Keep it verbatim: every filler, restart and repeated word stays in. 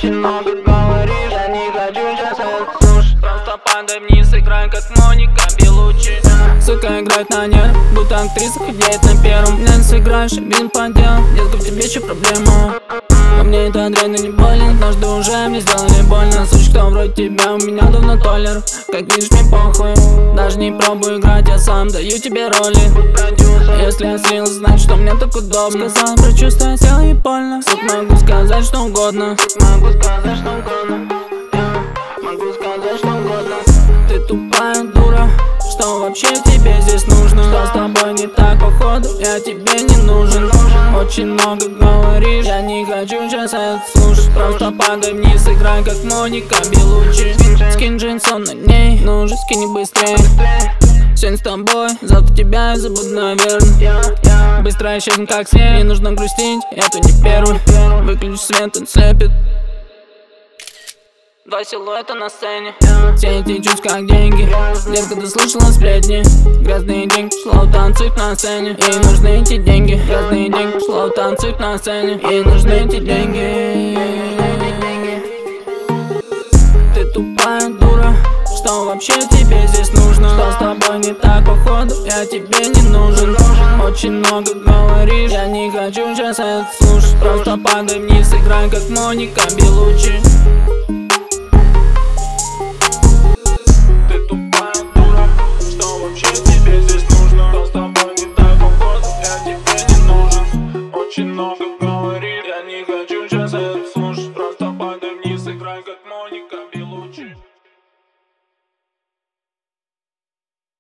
Очень много говоришь, я не хочу сейчас это слушать. Просто падай вниз, играй как Моника Белуччи. Сука играет на нерв, будто актриса худеет на первом. Меня не сыграешь, видим по делу, детка, в тебе еще проблема. А мне это реально не больно, однажды уже мне сделали больно. Сучка, кто вроде тебя, у меня давно толлер. Как видишь, мне похуй, даже не пробую играть, я сам даю тебе роли. Если я слился, значит, что мне так удобно. Сказал про чувства, сел и больно. Сук, могу сказать что угодно. Могу сказать что угодно. Могу сказать что угодно. Ты тупая дура, что вообще тебе здесь нужно? Что с тобой не так, походу, я тебе не нужен. Очень много говоришь, я не хочу сейчас это слушать. Просто падай вниз, играй как Моника Белуччи. Скинь джинсы на ней, ну уже скини быстрее. Сегодня с тобой, завтра тебя я забуду, наверное. Быстро исчезнет как снег, не нужно грустить, это не первый. Выключи свет, он слепит. Два силуэта на сцене. Все эти чувства как деньги. Детка, ты слышала сплетни? Грязные деньги, шло танцует на сцене. Ей нужны эти деньги. Грязные деньги, шло танцует на сцене. Ей нужны эти деньги. Ты тупая дура, что вообще тебе здесь нужно? Что с тобой не так, походу, я тебе не нужен. Очень много говоришь, я не хочу сейчас это слушать. Просто падай вниз, играй как Моника Белуччи.